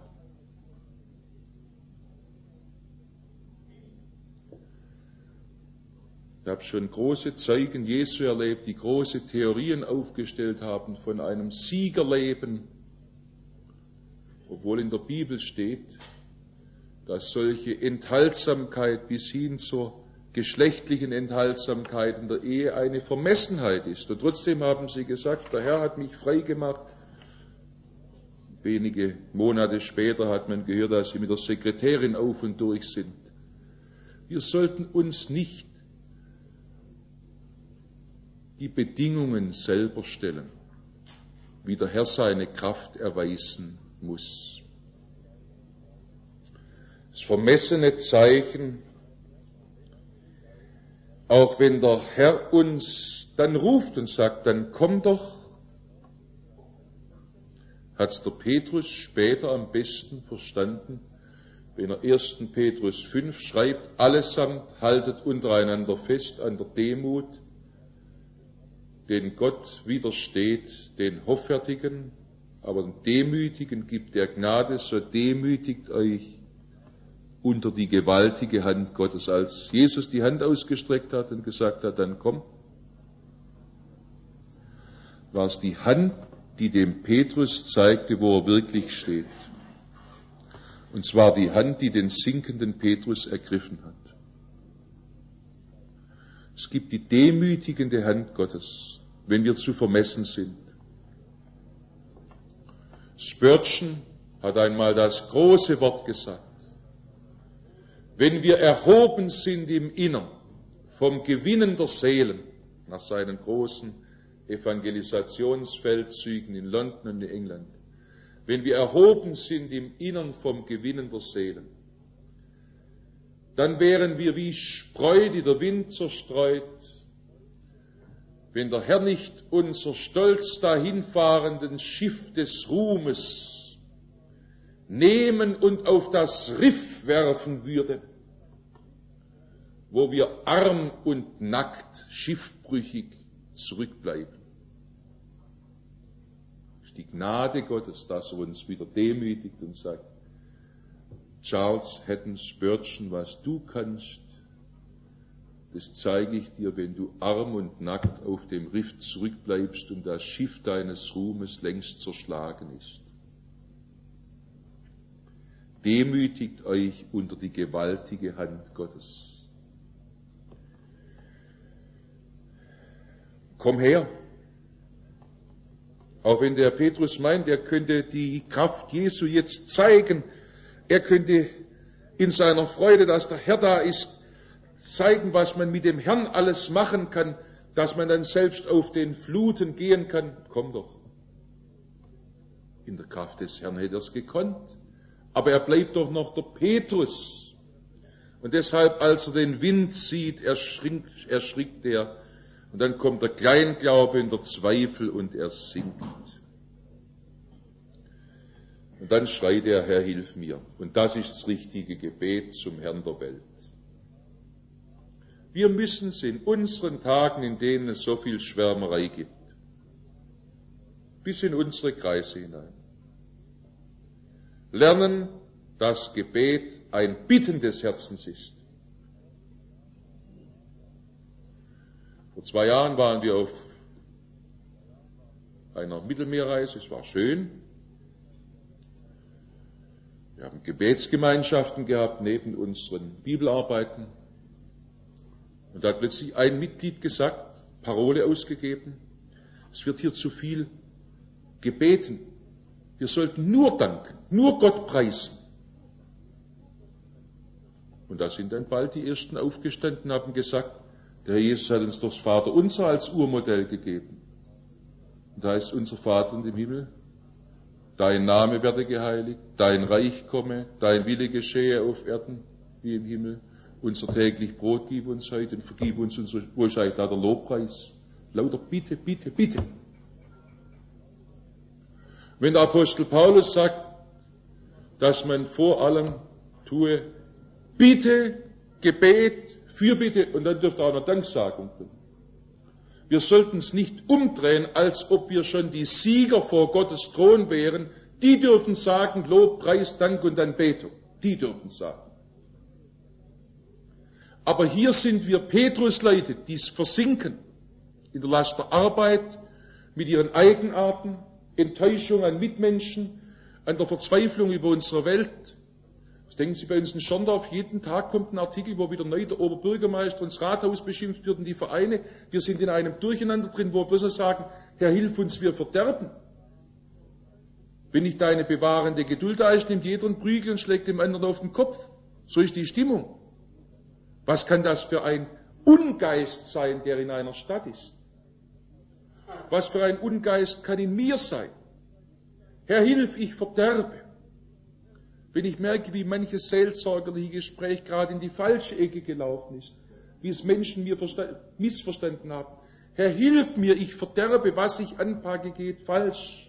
Ich habe schon große Zeugen Jesu erlebt, die große Theorien aufgestellt haben von einem Siegerleben, obwohl in der Bibel steht, dass solche Enthaltsamkeit bis hin zur geschlechtlichen Enthaltsamkeit in der Ehe eine Vermessenheit ist. Und trotzdem haben sie gesagt, der Herr hat mich frei gemacht. Wenige Monate später hat man gehört, dass sie mit der Sekretärin auf und durch sind. Wir sollten uns nicht die Bedingungen selber stellen, wie der Herr seine Kraft erweisen muss. Das vermessene Zeichen, auch wenn der Herr uns dann ruft und sagt, dann komm doch, hat es der Petrus später am besten verstanden, wenn er ersten Petrus fünf schreibt, allesamt haltet untereinander fest an der Demut, den Gott widersteht, den Hoffärtigen, aber den Demütigen gibt er Gnade, so demütigt euch unter die gewaltige Hand Gottes. Als Jesus die Hand ausgestreckt hat und gesagt hat, dann komm, war es die Hand, die dem Petrus zeigte, wo er wirklich steht. Und zwar die Hand, die den sinkenden Petrus ergriffen hat. Es gibt die demütigende Hand Gottes, wenn wir zu vermessen sind. Spurgeon hat einmal das große Wort gesagt: Wenn wir erhoben sind im Innern vom Gewinnen der Seelen, nach seinen großen Evangelisationsfeldzügen in London und in England, wenn wir erhoben sind im Innern vom Gewinnen der Seelen, dann wären wir wie Spreu, die der Wind zerstreut, wenn der Herr nicht unser stolz dahinfahrenden Schiff des Ruhmes nehmen und auf das Riff werfen würde, wo wir arm und nackt, schiffbrüchig zurückbleiben. Es ist die Gnade Gottes, dass er uns wieder demütigt und sagt: Charles Haddon Spurgeon, was du kannst, das zeige ich dir, wenn du arm und nackt auf dem Riff zurückbleibst und das Schiff deines Ruhmes längst zerschlagen ist. Demütigt euch unter die gewaltige Hand Gottes. Komm her. Auch wenn der Petrus meint, er könnte die Kraft Jesu jetzt zeigen, er könnte in seiner Freude, dass der Herr da ist, zeigen, was man mit dem Herrn alles machen kann, dass man dann selbst auf den Fluten gehen kann. Komm doch. In der Kraft des Herrn hätte er es gekonnt. Aber er bleibt doch noch der Petrus. Und deshalb, als er den Wind sieht, erschrickt, erschrickt er. Und dann kommt der Kleinglaube und der Zweifel und er sinkt. Und dann schreit er: Herr, hilf mir. Und das ist das richtige Gebet zum Herrn der Welt. Wir müssen es in unseren Tagen, in denen es so viel Schwärmerei gibt, bis in unsere Kreise hinein, lernen, dass Gebet ein Bitten des Herzens ist. Vor zwei Jahren waren wir auf einer Mittelmeerreise, es war schön. Wir haben Gebetsgemeinschaften gehabt neben unseren Bibelarbeiten. Und da hat plötzlich ein Mitglied gesagt, Parole ausgegeben: Es wird hier zu viel gebeten. Wir sollten nur danken, nur Gott preisen. Und da sind dann bald die Ersten aufgestanden und haben gesagt: Der Herr Jesus hat uns doch das Vaterunser als Urmodell gegeben. Und da ist: Unser Vater im Himmel, dein Name werde geheiligt, dein Reich komme, dein Wille geschehe auf Erden wie im Himmel. Unser täglich Brot gib uns heute und vergib uns unsere Schuld, da der Lobpreis. Lauter Bitte, Bitte, Bitte. Wenn der Apostel Paulus sagt, dass man vor allem tue Bitte, Gebet, Fürbitte, und dann dürfte auch noch Danksagung kommen. Wir sollten es nicht umdrehen, als ob wir schon die Sieger vor Gottes Thron wären. Die dürfen sagen Lob, Preis, Dank und Anbetung. Die dürfen sagen. Aber hier sind wir Petrus-Leute, die versinken in der Last der Arbeit, mit ihren Eigenarten, Enttäuschung an Mitmenschen, an der Verzweiflung über unsere Welt. Was denken Sie, bei uns in Schorndorf, jeden Tag kommt ein Artikel, wo wieder neu der Oberbürgermeister und das Rathaus beschimpft wird und die Vereine. Wir sind in einem Durcheinander drin, wo wir bloß sagen: Herr, hilf uns, wir verderben. Wenn nicht deine bewahrende Geduld da ist, nimmt jeder einen Prügel und schlägt dem anderen auf den Kopf. So ist die Stimmung. Was kann das für ein Ungeist sein, der in einer Stadt ist? Was für ein Ungeist kann in mir sein? Herr, hilf, ich verderbe. Wenn ich merke, wie manches seelsorgerliche Gespräch gerade in die falsche Ecke gelaufen ist, wie es Menschen mir missverstanden haben. Herr, hilf mir, ich verderbe, was ich anpacke, geht falsch.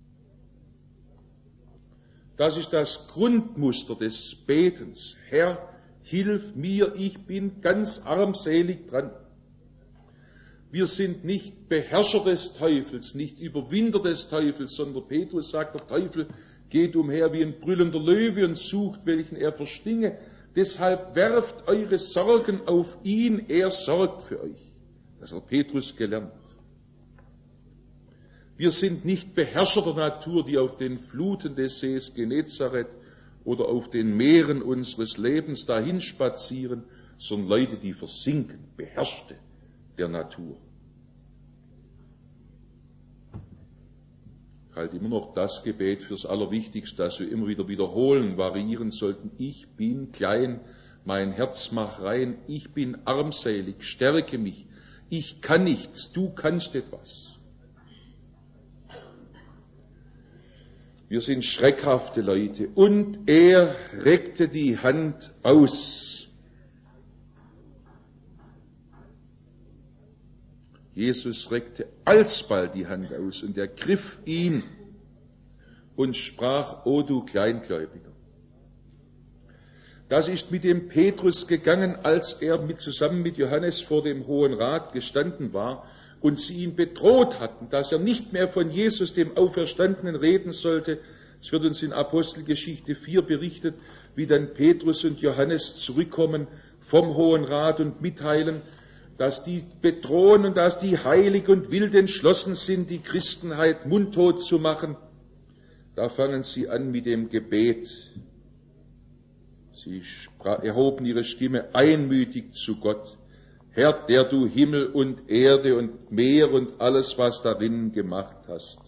Das ist das Grundmuster des Betens. Herr, hilf mir, ich bin ganz armselig dran. Wir sind nicht Beherrscher des Teufels, nicht Überwinder des Teufels, sondern Petrus sagt, der Teufel geht umher wie ein brüllender Löwe und sucht, welchen er verschlinge. Deshalb werft eure Sorgen auf ihn, er sorgt für euch. Das hat Petrus gelernt. Wir sind nicht Beherrscher der Natur, die auf den Fluten des Sees Genezareth oder auf den Meeren unseres Lebens dahinspazieren, sondern Leute, die versinken, Beherrschte der Natur. Ich halte immer noch das Gebet fürs Allerwichtigste, das wir immer wieder wiederholen, variieren sollten. Ich bin klein, mein Herz mach rein, ich bin armselig, stärke mich, ich kann nichts, du kannst etwas. Wir sind schreckhafte Leute. Und er reckte die Hand aus. Jesus reckte alsbald die Hand aus und er griff ihn und sprach, o du Kleingläubiger. Das ist mit dem Petrus gegangen, als er mit, zusammen mit Johannes vor dem Hohen Rat gestanden war und sie ihn bedroht hatten, dass er nicht mehr von Jesus, dem Auferstandenen, reden sollte. Es wird uns in Apostelgeschichte vier berichtet, wie dann Petrus und Johannes zurückkommen vom Hohen Rat und mitteilen, dass die bedrohen und dass die heilig und wild entschlossen sind, die Christenheit mundtot zu machen. Da fangen sie an mit dem Gebet. Sie erhoben ihre Stimme einmütig zu Gott. Herr, der du Himmel und Erde und Meer und alles, was darin gemacht hast.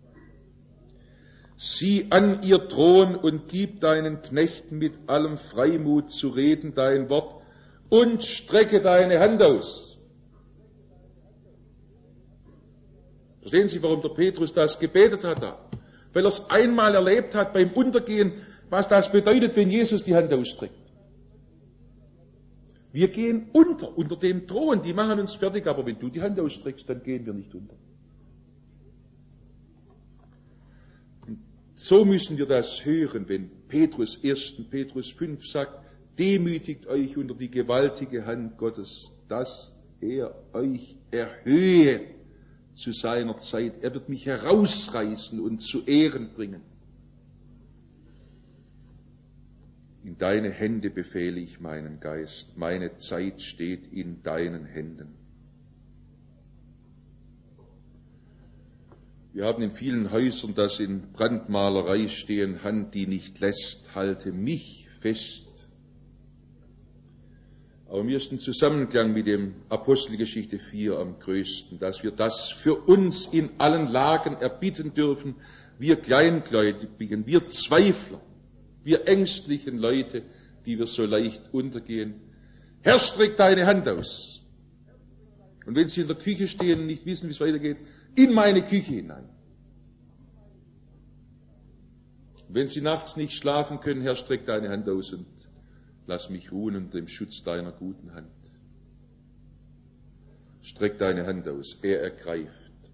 Sieh an ihr Thron und gib deinen Knechten mit allem Freimut zu reden dein Wort und strecke deine Hand aus. Verstehen Sie, warum der Petrus das gebetet hat da? Weil er es einmal erlebt hat beim Untergehen, was das bedeutet, wenn Jesus die Hand ausstreckt. Wir gehen unter, unter dem Thron, die machen uns fertig, aber wenn du die Hand ausstreckst, dann gehen wir nicht unter. Und so müssen wir das hören, wenn Petrus, erster Petrus fünf sagt, demütigt euch unter die gewaltige Hand Gottes, dass er euch erhöhe zu seiner Zeit. Er wird mich herausreißen und zu Ehren bringen. In deine Hände befehle ich meinen Geist. Meine Zeit steht in deinen Händen. Wir haben in vielen Häusern das in Brandmalerei stehen, Hand, die nicht lässt, halte mich fest. Aber mir ist ein Zusammenklang mit dem Apostelgeschichte vier am größten, dass wir das für uns in allen Lagen erbitten dürfen, wir Kleingläubigen, wir Zweifler, wir ängstlichen Leute, die wir so leicht untergehen. Herr, streck deine Hand aus. Und wenn Sie in der Küche stehen und nicht wissen, wie es weitergeht, in meine Küche hinein. Und wenn Sie nachts nicht schlafen können, Herr, streck deine Hand aus und lass mich ruhen unter dem Schutz deiner guten Hand. Streck deine Hand aus, er ergreift.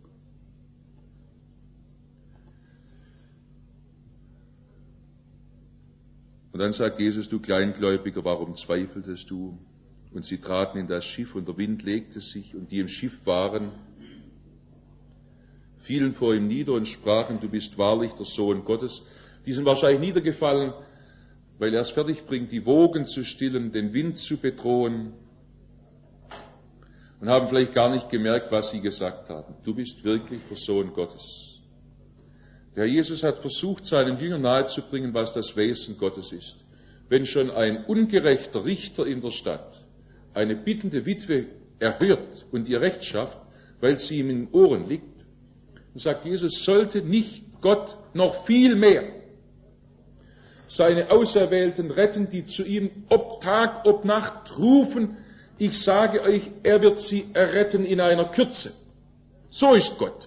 Und dann sagt Jesus, du Kleingläubiger, warum zweifeltest du? Und sie traten in das Schiff und der Wind legte sich und die im Schiff waren, fielen vor ihm nieder und sprachen, du bist wahrlich der Sohn Gottes. Die sind wahrscheinlich niedergefallen, weil er es fertig bringt, die Wogen zu stillen, den Wind zu bedrohen und haben vielleicht gar nicht gemerkt, was sie gesagt haben. Du bist wirklich der Sohn Gottes. Der Herr Jesus hat versucht, seinen Jüngern nahezubringen, was das Wesen Gottes ist. Wenn schon ein ungerechter Richter in der Stadt eine bittende Witwe erhört und ihr Recht schafft, weil sie ihm in den Ohren liegt, dann sagt Jesus, sollte nicht Gott noch viel mehr seine Auserwählten retten, die zu ihm ob Tag, ob Nacht rufen, ich sage euch, er wird sie erretten in einer Kürze. So ist Gott.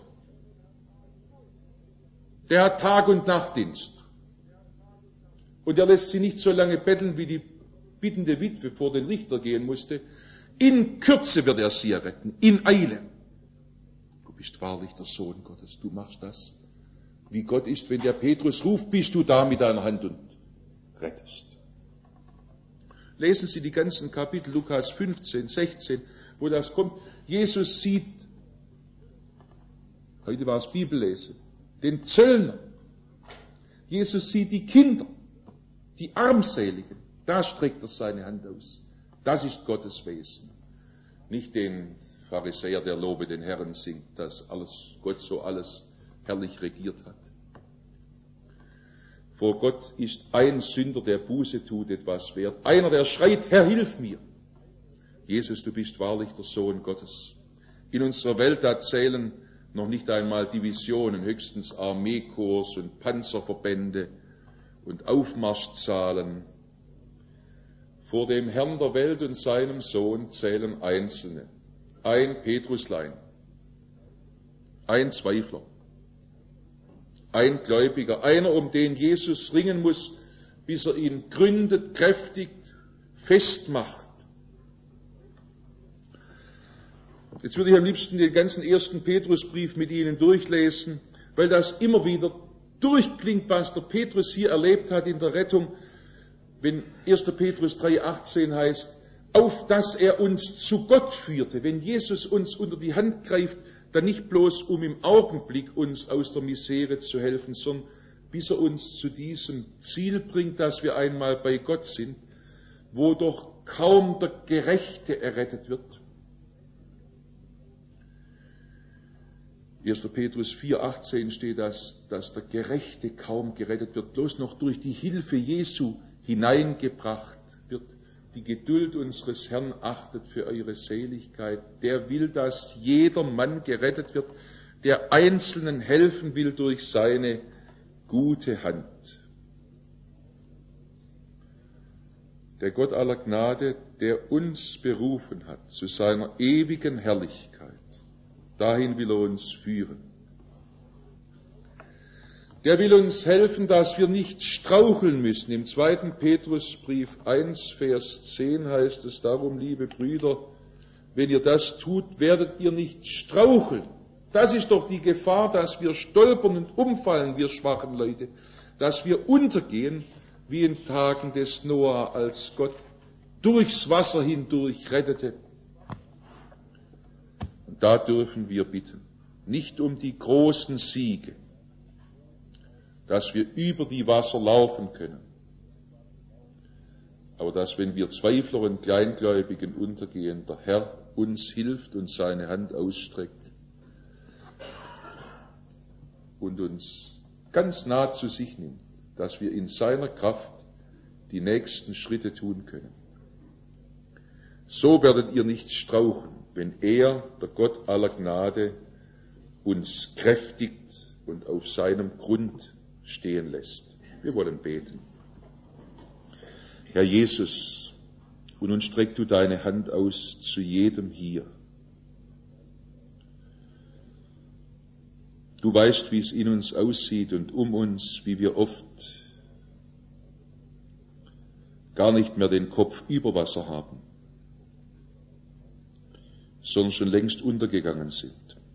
Der hat Tag- und Nachtdienst. Und er lässt sie nicht so lange betteln, wie die bittende Witwe vor den Richter gehen musste. In Kürze wird er sie erretten, in Eile. Du bist wahrlich der Sohn Gottes, du machst das. Wie Gott ist, wenn der Petrus ruft, bist du da mit deiner Hand und rettest. Lesen Sie die ganzen Kapitel, Lukas fünfzehn, sechzehn, wo das kommt. Jesus sieht, heute war es Bibellese, den Zöllner. Jesus sieht die Kinder, die Armseligen. Da streckt er seine Hand aus. Das ist Gottes Wesen. Nicht den Pharisäer, der Lobe den Herrn singt, dass alles, Gott so alles herrlich regiert hat. Vor Gott ist ein Sünder, der Buße tut, etwas wert. Einer, der schreit, Herr, hilf mir. Jesus, du bist wahrlich der Sohn Gottes. In unserer Welt, da zählen noch nicht einmal Divisionen, höchstens Armeekorps und Panzerverbände und Aufmarschzahlen. Vor dem Herrn der Welt und seinem Sohn zählen Einzelne. Ein Petruslein, ein Zweifler, ein Gläubiger, einer, um den Jesus ringen muss, bis er ihn gründet, kräftigt, festmacht. Jetzt würde ich am liebsten den ganzen ersten Petrusbrief mit Ihnen durchlesen, weil das immer wieder durchklingt, was der Petrus hier erlebt hat in der Rettung, wenn erster Petrus drei achtzehn heißt, auf dass er uns zu Gott führte. Wenn Jesus uns unter die Hand greift, dann nicht bloß, um im Augenblick uns aus der Misere zu helfen, sondern bis er uns zu diesem Ziel bringt, dass wir einmal bei Gott sind, wo doch kaum der Gerechte errettet wird. erster Petrus vier achtzehn steht, dass, dass der Gerechte kaum gerettet wird, bloß noch durch die Hilfe Jesu hineingebracht wird. Die Geduld unseres Herrn achtet für eure Seligkeit. Der will, dass jeder Mann gerettet wird, der Einzelnen helfen will durch seine gute Hand. Der Gott aller Gnade, der uns berufen hat zu seiner ewigen Herrlichkeit, dahin will er uns führen. Der will uns helfen, dass wir nicht straucheln müssen. Im zweiten Petrusbrief eins, Vers zehn heißt es darum, liebe Brüder, wenn ihr das tut, werdet ihr nicht straucheln. Das ist doch die Gefahr, dass wir stolpern und umfallen, wir schwachen Leute, dass wir untergehen, wie in Tagen des Noah, als Gott durchs Wasser hindurch rettete. Und da dürfen wir bitten, nicht um die großen Siege, dass wir über die Wasser laufen können, aber dass, wenn wir Zweifler und Kleingläubigen untergehen, der Herr uns hilft und seine Hand ausstreckt und uns ganz nah zu sich nimmt, dass wir in seiner Kraft die nächsten Schritte tun können. So werdet ihr nicht straucheln, wenn er, der Gott aller Gnade, uns kräftigt und auf seinem Grund stehen lässt. Wir wollen beten. Herr Jesus, und nun streck du deine Hand aus zu jedem hier. Du weißt, wie es in uns aussieht und um uns, wie wir oft gar nicht mehr den Kopf über Wasser haben, sondern schon längst untergegangen sind.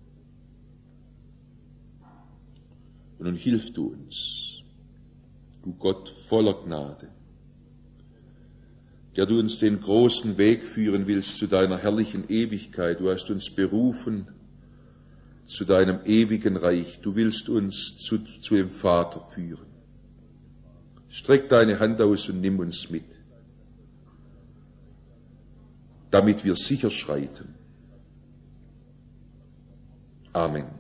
Und nun hilf du uns, du Gott voller Gnade, der du uns den großen Weg führen willst zu deiner herrlichen Ewigkeit. Du hast uns berufen zu deinem ewigen Reich. Du willst uns zu, zu dem Vater führen. Streck deine Hand aus und nimm uns mit, damit wir sicher schreiten. Amen.